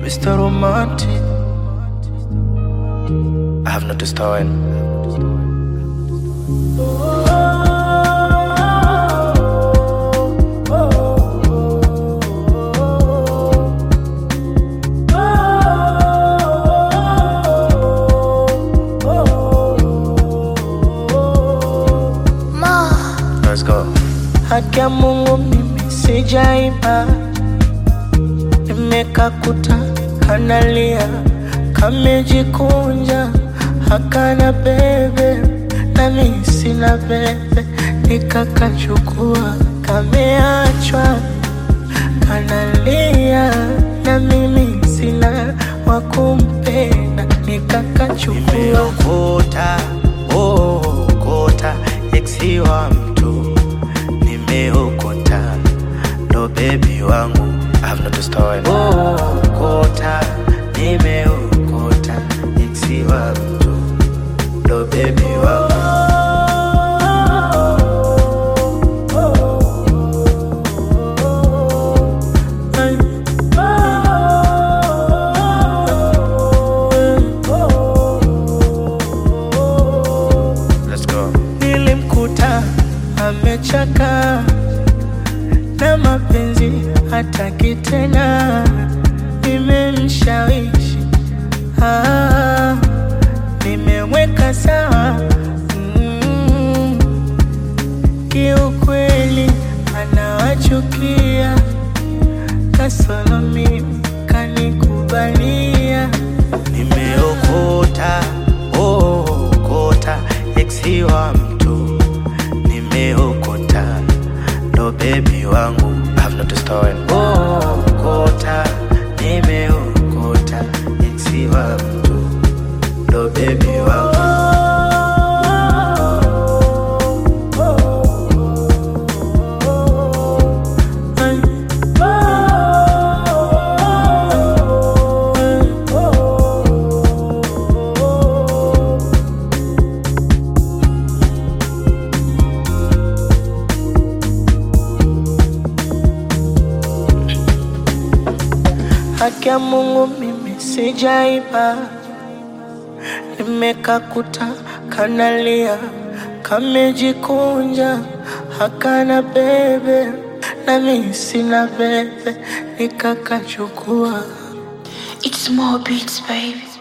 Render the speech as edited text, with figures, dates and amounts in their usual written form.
Mr. Romantic. I have noticed how Let's go. Haki ya Mungu mimi sijaiba, nimekakuta kanalia, kamejikunja hakana bebe, na mimi sina bebe, nikakachukua kameachwa kanalia, na mimi sina wakumpenda, nikakachukua. Nimeokota, okota, eksi wa mtu nimeokota, ndo baby wangu. I have noticed how okota, nimeokota, eksi wa mtu ndo baby wangu. Nilimkuta amechaka na mapenzi hataki tena, nimemshawishi nimemweka sawa, kiukweli anawachukia, kasolo mimi kanikubalia. Nimeokota, okota, eksi wa mtu nimeokota, ndo baby wangu. I have noticed how okota, nimeokota, eksi wa mtu ndo baby wangu. Haki ya Mungu mimi sijaiba, nimekakuta kanalia, kamejikunja hakana bebe, na mimi sina bebe, nikakachukua. It's more beats, baby.